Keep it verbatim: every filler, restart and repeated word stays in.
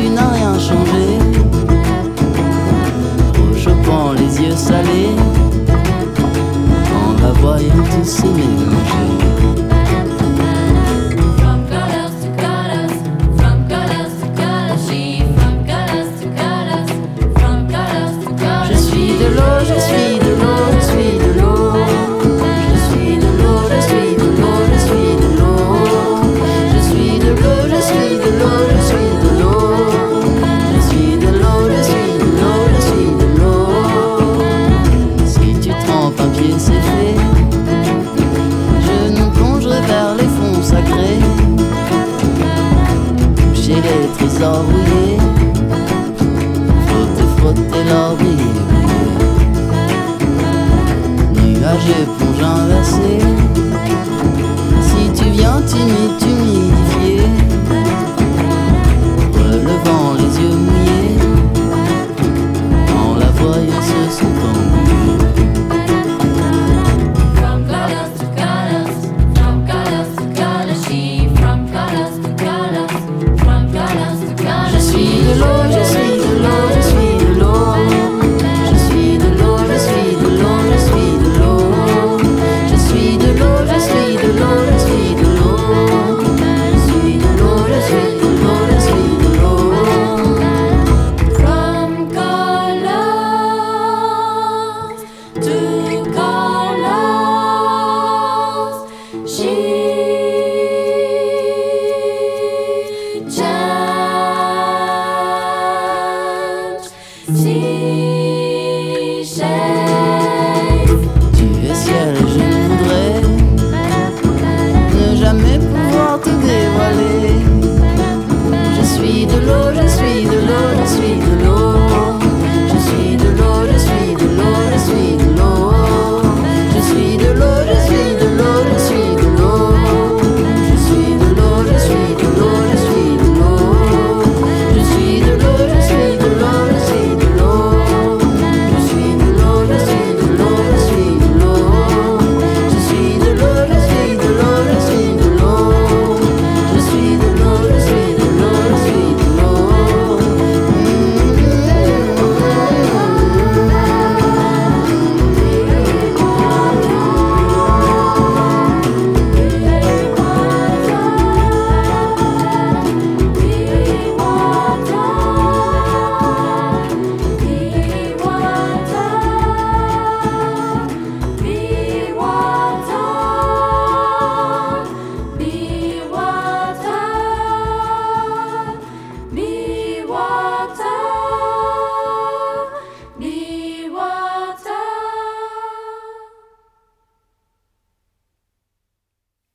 tu n'as rien changé. Trop chopant, les yeux salés, en la voyant tous se mélanger. Trésors rouillés, frotter, frotter l'or brillé, brillé. Nuages éponge inversés, si tu viens timide, t'humidifier, relevant les yeux mouillés, en la voyant se sentant mouillé. From colors to colors, from colors to colors, she from colors to colors. Je suis de l'eau, je suis